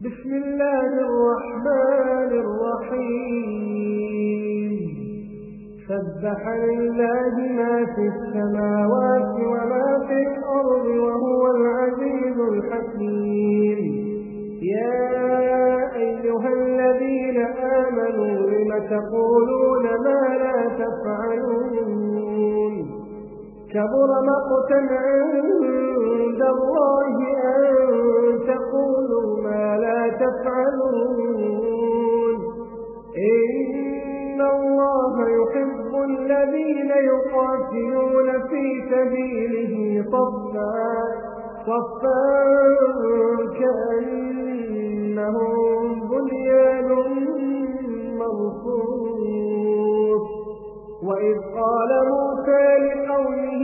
بسم الله الرحمن الرحيم سبح لله ما في السماوات وما في الأرض وهو العزيز الحكيم يا أيها الذين آمنوا لم تقولون ما لا تفعلون كبر مقتا عند الله أن تقولوا ما لا تفعلون إن الله يحب الذين يقاتلون في سبيله صفا كأنهم بنيان مرصوص وإذ قال موسى لقومه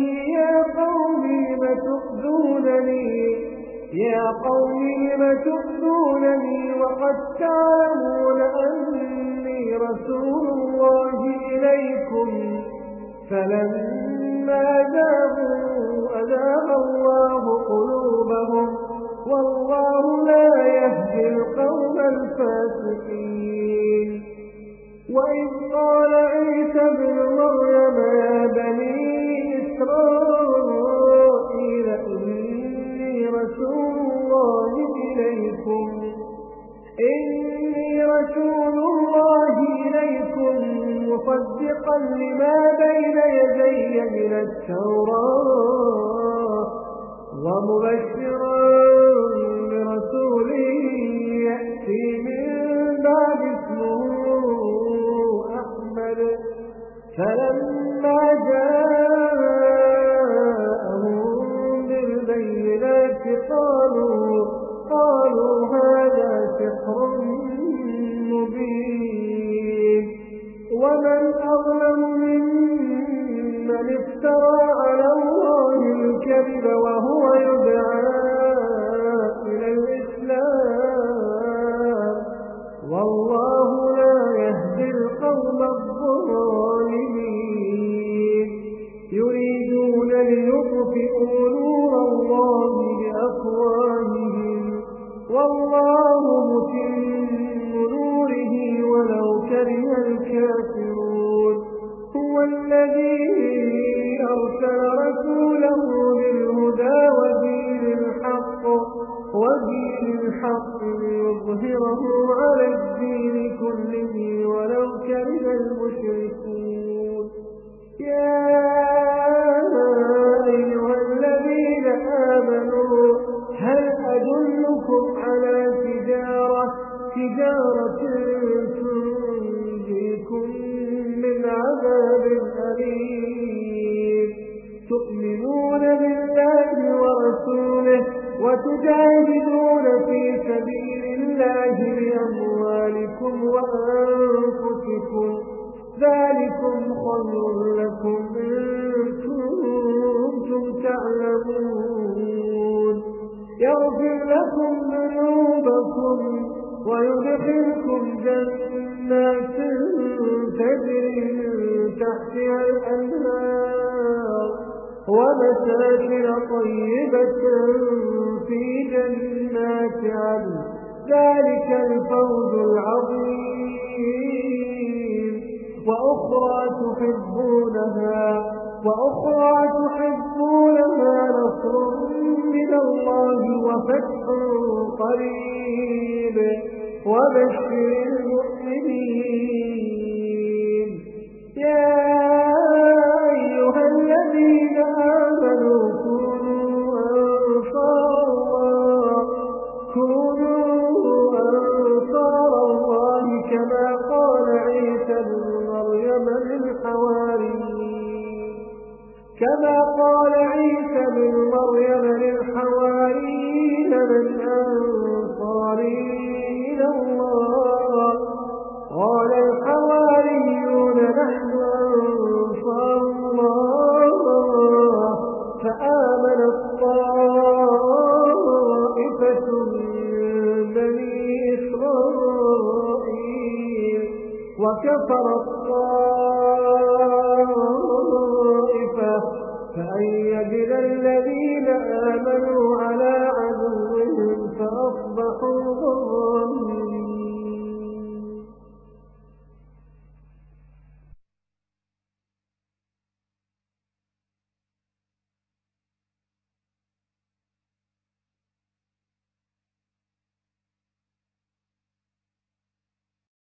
يا قوم لم تؤذونني وقد تعلمون أني رسول الله إليكم فلما زاغوا أزاغ الله قلوبهم والله لا يهدي القوم الفاسقين وإذ قال عيسى ابن مريم يا بني إسرائيل إني رسول الله إليكم مصدقا لما بين يدي من التوراة ومبشرا برسول يأتي من بعد اسمه أحمد فلما جاءهم بالبينات قالوا هذا سحر مبين ومن أظلم ممن افترى على الله الكذب وهو يدعى إلى الإسلام والله لا يهدي القوم الظالمين يريدون ليطفئوا نور الله بأفواههم والله متم نوره ولو كره الكافرون هو الذي أرسل رسوله بالهدى ودين الحق ليظهره على الدين كله ولو كره المشركون يا أيها الذين آمنوا هل أدلكم على تجارة تنجيكم من عذاب أليم تؤمنون بالله ورسوله وتجاهدون في سبيل الله بأموالكم وأنفسكم ذلكم خير لكم إن كنتم تعلمون يغفر لكم ذنوبكم ويدخلكم جنات تجري من تحتها الأنهار ومساكن طيبة في جنات عدن ذلك الفوز العظيم وأخرى تحبونها نصر من الله وفتح قريب وبشر المؤمنين يا أيها الذين آمنوا كونوا أنصار الله كما قال عيسى ابن مريم للحواريين من أنصاري إلى الله قال الحواريون نحن أنصار الله فآمنت طائفة من بني إسرائيل وكفرت طائفة فأيدنا الذين آمنوا